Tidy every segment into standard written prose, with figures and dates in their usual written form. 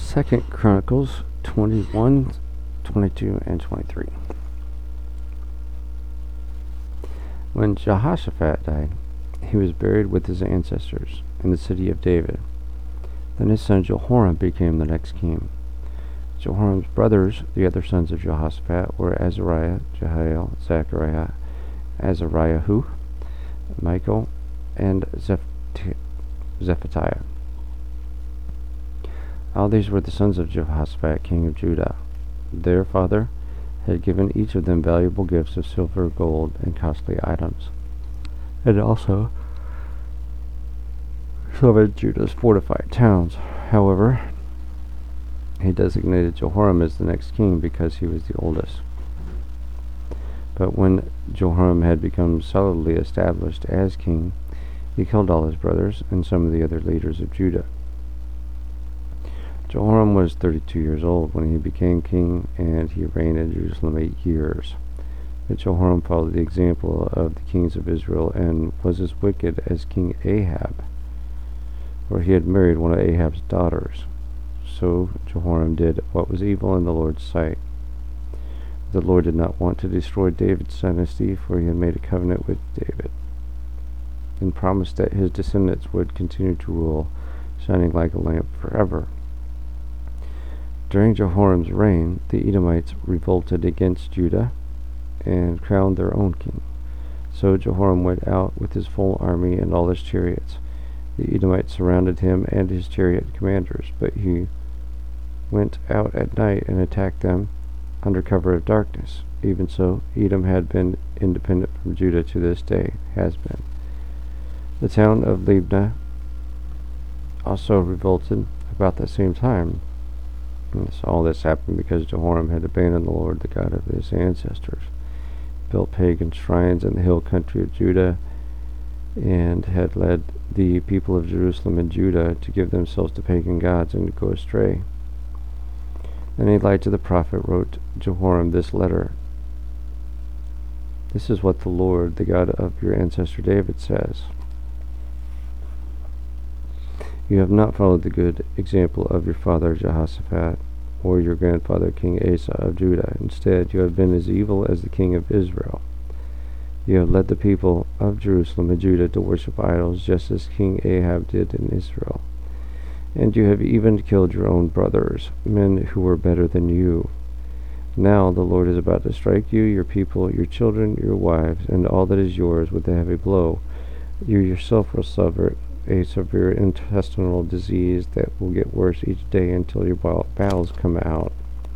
2 Chronicles 21, 22, and 23. When Jehoshaphat died, he was buried with his ancestors in the city of David. Then his son Jehoram became the next king. Jehoram's brothers, the other sons of Jehoshaphat, were Azariah, Jehiel, Zechariah, Azariahu, Michael, and Zephatiah. All these were the sons of Jehoshaphat, king of Judah. Their father had given each of them valuable gifts of silver, gold, and costly items, and also some of Judah's fortified towns. However, he designated Jehoram as the next king because he was the oldest. But when Jehoram had become solidly established as king, he killed all his brothers and some of the other leaders of Judah. Jehoram was 32 years old when he became king, and he reigned in Jerusalem 8 years. But Jehoram followed the example of the kings of Israel and was as wicked as King Ahab, for he had married one of Ahab's daughters. So Jehoram did what was evil in the Lord's sight. The Lord did not want to destroy David's dynasty, for he had made a covenant with David and promised that his descendants would continue to rule, shining like a lamp forever. During Jehoram's reign, the Edomites revolted against Judah and crowned their own king. So Jehoram went out with his full army and all his chariots. The Edomites surrounded him and his chariot commanders, but he went out at night and attacked them under cover of darkness. Even so, Edom had been independent from Judah to this day, has been. The town of Libnah also revolted about the same time. And all this happened because Jehoram had abandoned the Lord, the God of his ancestors, built pagan shrines in the hill country of Judah, and had led the people of Jerusalem and Judah to give themselves to pagan gods and to go astray. Then Elijah the prophet wrote Jehoram this letter. This is what the Lord, the God of your ancestor David, says. You have not followed the good example of your father Jehoshaphat or your grandfather King Asa of Judah. Instead, you have been as evil as the king of Israel. You have led the people of Jerusalem and Judah to worship idols, just as King Ahab did in Israel. And you have even killed your own brothers, men who were better than you. Now the Lord is about to strike you, your people, your children, your wives, and all that is yours with a heavy blow. You yourself will suffer a severe intestinal disease that will get worse each day until your bowels come out.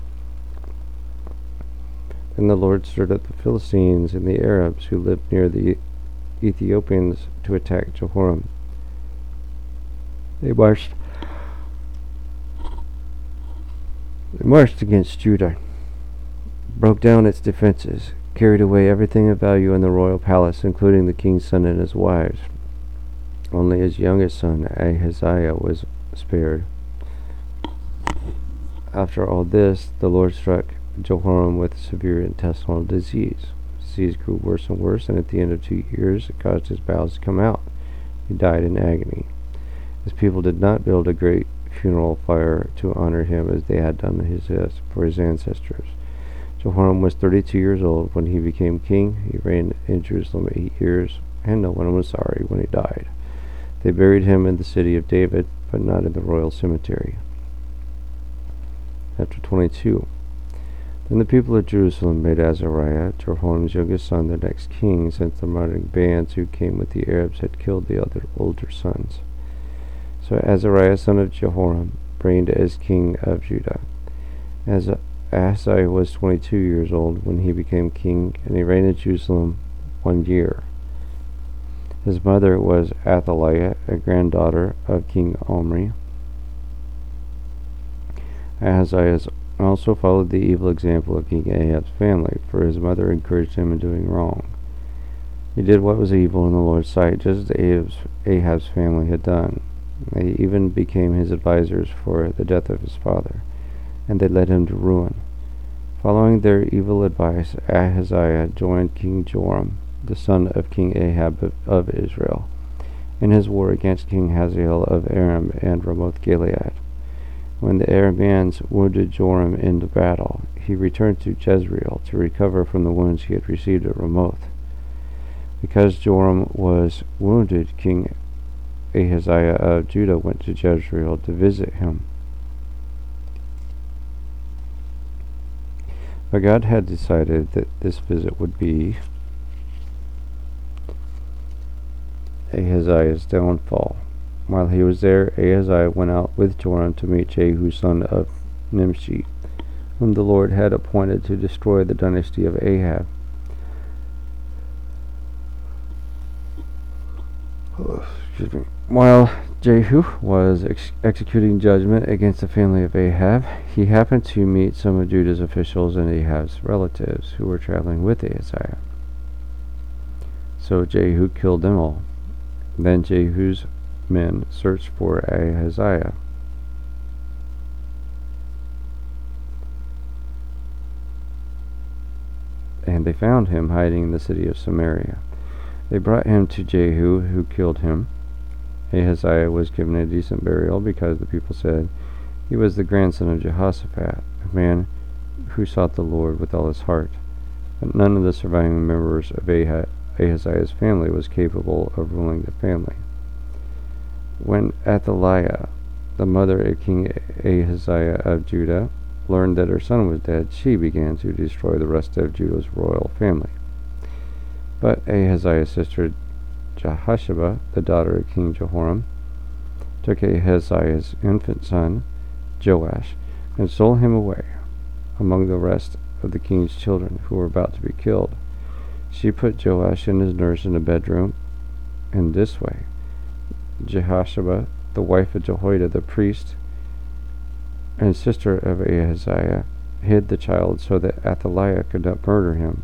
And the Lord stirred up the Philistines and the Arabs who lived near the Ethiopians to attack Jehoram. They marched against Judah, broke down its defenses, carried away everything of value in the royal palace, including the king's son and his wives. Only his youngest son, Ahaziah, was spared. After all this, the Lord struck Jehoram with severe intestinal disease. The disease grew worse and worse, and at the end of 2 years, it caused his bowels to come out. He died in agony. His people did not build a great funeral fire to honor him as they had done for his ancestors. Jehoram was 32 years old when he became king. He reigned in Jerusalem 8 years, and no one was sorry when he died. They buried him in the city of David, but not in the royal cemetery. Chapter 22. Then the people of Jerusalem made Azariah, Jehoram's youngest son, their next king, since the marauding bands who came with the Arabs had killed the other older sons. So Azariah, son of Jehoram, reigned as king of Judah. Ahaziah was 22 years old when he became king, and he reigned in Jerusalem 1 year. His mother was Athaliah, a granddaughter of King Omri. Ahaziah also followed the evil example of King Ahab's family, for his mother encouraged him in doing wrong. He did what was evil in the Lord's sight, just as Ahab's family had done. They even became his advisors for the death of his father, and they led him to ruin. Following their evil advice, Ahaziah joined King Joram, the son of King Ahab of Israel, in his war against King Hazael of Aram and Ramoth Gilead. When the Arameans wounded Joram in the battle, he returned to Jezreel to recover from the wounds he had received at Ramoth. Because Joram was wounded, King Ahaziah of Judah went to Jezreel to visit him. But God had decided that this visit would be Ahaziah's downfall. While he was there, Ahaziah went out with Joram to meet Jehu son of Nimshi, whom the Lord had appointed to destroy the dynasty of Ahab. While Jehu was executing judgment against the family of Ahab, he happened to meet some of Judah's officials and Ahab's relatives who were traveling with Ahaziah. So Jehu killed them all. Then Jehu's men searched for Ahaziah. And they found him hiding in the city of Samaria. They brought him to Jehu, who killed him. Ahaziah was given a decent burial because the people said he was the grandson of Jehoshaphat, a man who sought the Lord with all his heart. But none of the surviving members of Ahaziah's family was capable of ruling the family. When Athaliah, the mother of King Ahaziah of Judah, learned that her son was dead, she began to destroy the rest of Judah's royal family. But Ahaziah's sister Jehosheba, the daughter of King Jehoram, took Ahaziah's infant son, Joash, and stole him away among the rest of the king's children who were about to be killed. She put Joash and his nurse in a bedroom, in this way Jehosheba, the wife of Jehoiada the priest and sister of Ahaziah, hid the child so that Athaliah could not murder him.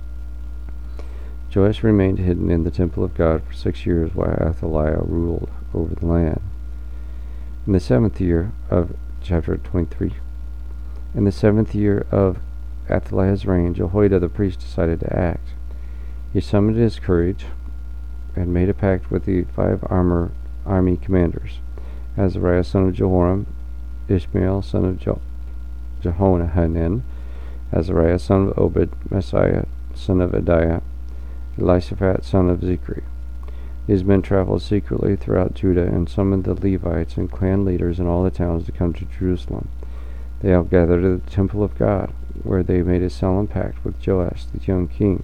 Joash remained hidden in the temple of God for 6 years while Athaliah ruled over the land. In the 7th year of chapter 23, in the 7th year of Athaliah's reign, Jehoiada the priest decided to act. He summoned his courage and made a pact with the 5 army commanders: Azariah son of Jehoram, Ishmael son of Jehohanan, Azariah son of Obed, Messiah son of Adiah, Elisaphat son of Zichri. These men traveled secretly throughout Judah and summoned the Levites and clan leaders in all the towns to come to Jerusalem. They all gathered at the temple of God, where they made a solemn pact with Joash the young king.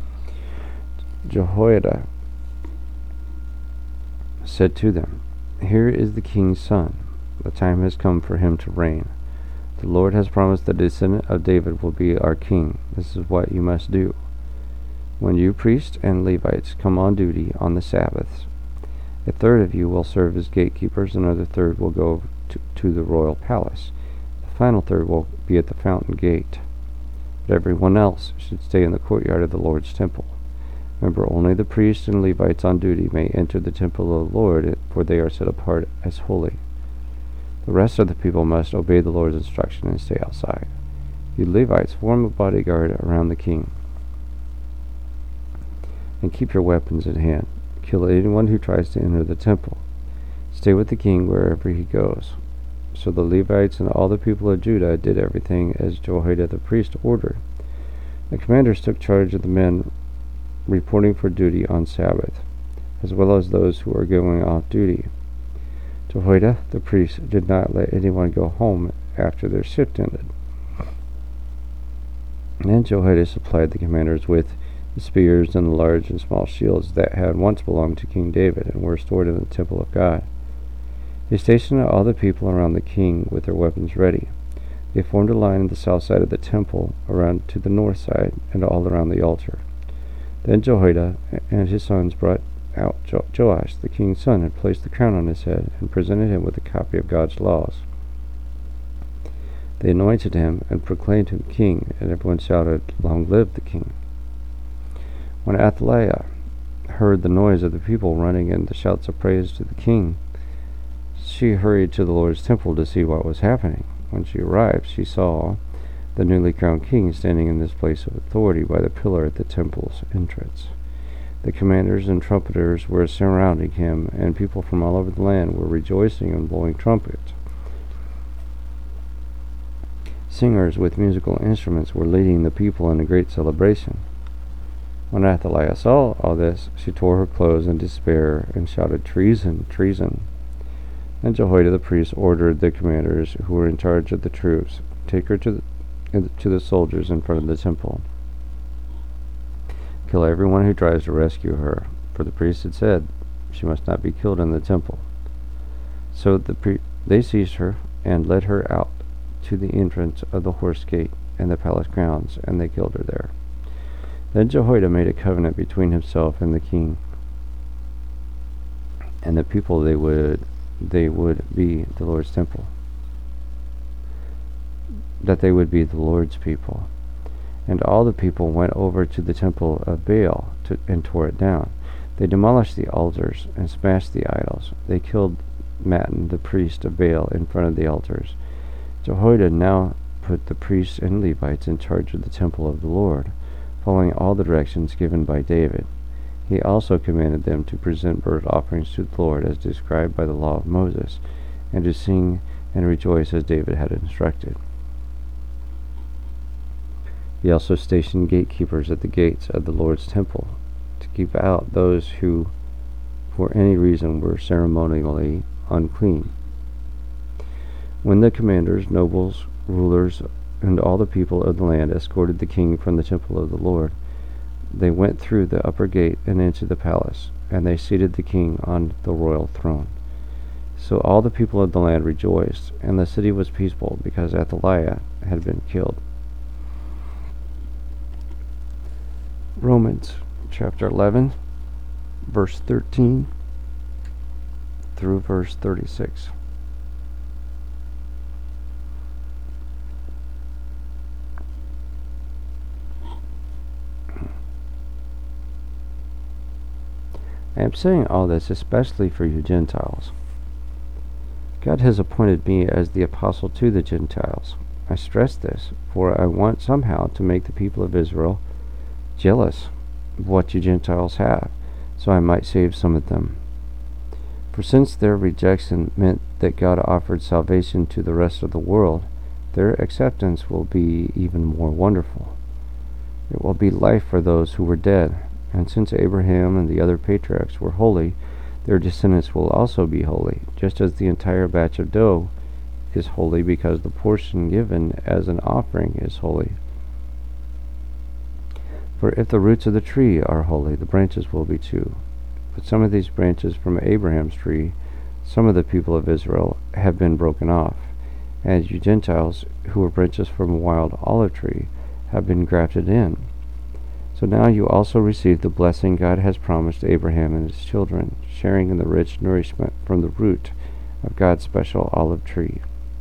Jehoiada said to them, "Here is the king's son. The time has come for him to reign. The Lord has promised the descendant of David will be our king. This is what you must do. When you priests and Levites come on duty on the Sabbaths, a third of you will serve as gatekeepers, another third will go to the royal palace. The final third will be at the fountain gate. But everyone else should stay in the courtyard of the Lord's temple. Remember, only the priests and Levites on duty may enter the temple of the Lord, for they are set apart as holy. The rest of the people must obey the Lord's instruction and stay outside. You Levites, form a bodyguard around the king, and keep your weapons in hand. Kill anyone who tries to enter the temple. Stay with the king wherever he goes." So the Levites and all the people of Judah did everything as Jehoiada the priest ordered. The commanders took charge of the men reporting for duty on Sabbath, as well as those who were going off duty. Jehoiada the priest did not let anyone go home after their shift ended. And then Jehoiada supplied the commanders with the spears and the large and small shields that had once belonged to King David and were stored in the temple of God. They stationed all the people around the king with their weapons ready. They formed a line on the south side of the temple, around to the north side, and all around the altar. Then Jehoiada and his sons brought out Joash, the king's son, and placed the crown on his head, and presented him with a copy of God's laws. They anointed him and proclaimed him king, and everyone shouted, "Long live the king!" When Athaliah heard the noise of the people running and the shouts of praise to the king, she hurried to the Lord's temple to see what was happening. When she arrived, she saw the newly crowned king standing in this place of authority by the pillar at the temple's entrance. The commanders and trumpeters were surrounding him, and people from all over the land were rejoicing and blowing trumpets. Singers with musical instruments were leading the people in a great celebration. When Athaliah saw all this, she tore her clothes in despair and shouted, "Treason! Treason!" Then Jehoiada the priest ordered the commanders who were in charge of the troops, "Take her to the soldiers in front of the temple. Kill everyone who tries to rescue her," for the priest had said she must not be killed in the temple. So they seized her and led her out to the entrance of the horse gate and the palace grounds, and they killed her there. Then Jehoiada made a covenant between himself and the king and the people. They would be the Lord's temple, that they would be the Lord's people. And all the people went over to the temple of Baal and tore it down. They demolished the altars and smashed the idols. They killed Mattan, the priest of Baal, in front of the altars. Jehoiada now put the priests and Levites in charge of the temple of the Lord, following all the directions given by David. He also commanded them to present burnt offerings to the Lord as described by the law of Moses, and to sing and rejoice as David had instructed. He also stationed gatekeepers at the gates of the Lord's temple to keep out those who, for any reason, were ceremonially unclean. When the commanders, nobles, rulers, and all the people of the land escorted the king from the temple of the Lord, they went through the upper gate and into the palace, and they seated the king on the royal throne. So all the people of the land rejoiced, and the city was peaceful, because Athaliah had been killed. Romans chapter 11, verse 13 through verse 36. I am saying all this especially for you Gentiles. God has appointed me as the apostle to the Gentiles. I stress this, for I want somehow to make the people of Israel jealous of what you Gentiles have, so I might save some of them. For since their rejection meant that God offered salvation to the rest of the world, their acceptance will be even more wonderful. It will be life for those who were dead, and since Abraham and the other patriarchs were holy, their descendants will also be holy, just as the entire batch of dough is holy because the portion given as an offering is holy. For if the roots of the tree are holy, the branches will be too. But some of these branches from Abraham's tree, some of the people of Israel, have been broken off, and you Gentiles, who were branches from a wild olive tree, have been grafted in. So now you also receive the blessing God has promised Abraham and his children, sharing in the rich nourishment from the root of God's special olive tree.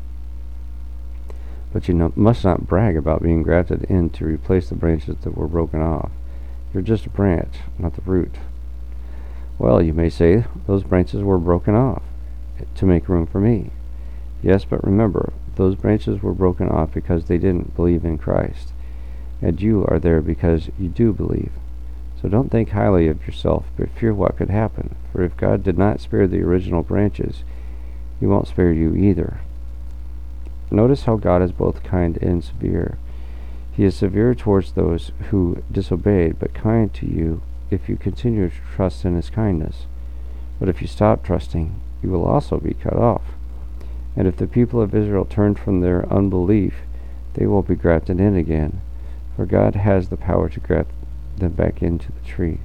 But you must not brag about being grafted in to replace the branches that were broken off. You're just a branch, not the root. Well, you may say, those branches were broken off to make room for me. Yes, but remember, those branches were broken off because they didn't believe in Christ. And you are there because you do believe. So don't think highly of yourself, but fear what could happen. For if God did not spare the original branches, he won't spare you either. Notice how God is both kind and severe. He is severe towards those who disobeyed, but kind to you if you continue to trust in his kindness. But if you stop trusting, you will also be cut off. And if the people of Israel turn from their unbelief, they will be grafted in again, for God has the power to graft them back into the tree.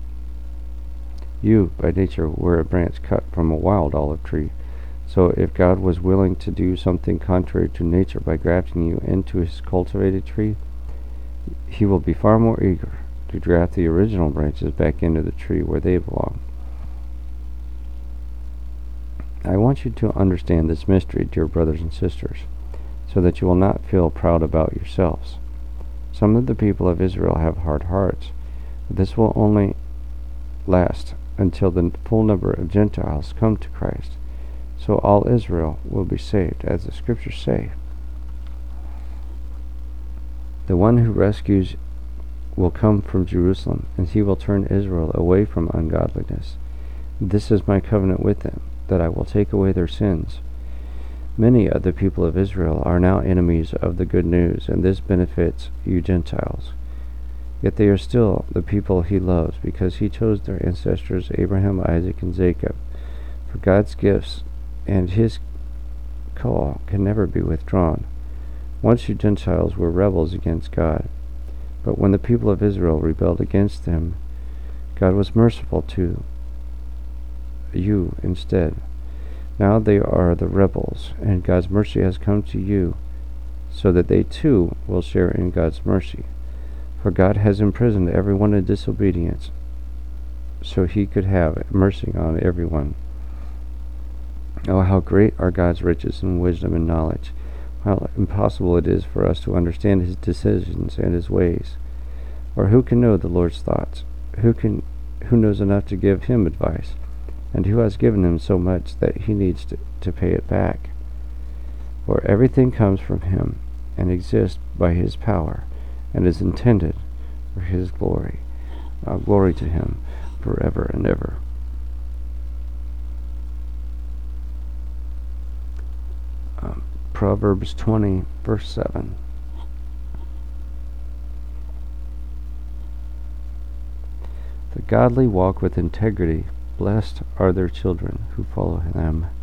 You, by nature, were a branch cut from a wild olive tree. So if God was willing to do something contrary to nature by grafting you into his cultivated tree, he will be far more eager to graft the original branches back into the tree where they belong. I want you to understand this mystery, dear brothers and sisters, so that you will not feel proud about yourselves. Some of the people of Israel have hard hearts, but this will only last until the full number of Gentiles come to Christ. So all Israel will be saved, as the scriptures say. The one who rescues will come from Jerusalem, and he will turn Israel away from ungodliness. This is my covenant with them, that I will take away their sins. Many of the people of Israel are now enemies of the good news, and this benefits you Gentiles. Yet they are still the people he loves, because he chose their ancestors Abraham, Isaac, and Jacob. For God's gifts and his call can never be withdrawn. Once you Gentiles were rebels against God, but when the people of Israel rebelled against him, God was merciful to you instead. Now they are the rebels, and God's mercy has come to you, so that they too will share in God's mercy. For God has imprisoned everyone in disobedience, so he could have mercy on everyone. Oh, how great are God's riches in wisdom and knowledge! How impossible it is for us to understand his decisions and his ways. Or who can know the Lord's thoughts? Who knows enough to give him advice? And who has given him so much that he needs to pay it back? For everything comes from him, and exists by his power, and is intended for his glory. Glory to him forever and ever. Proverbs 20, verse 7. The godly walk with integrity. Blessed are their children who follow them.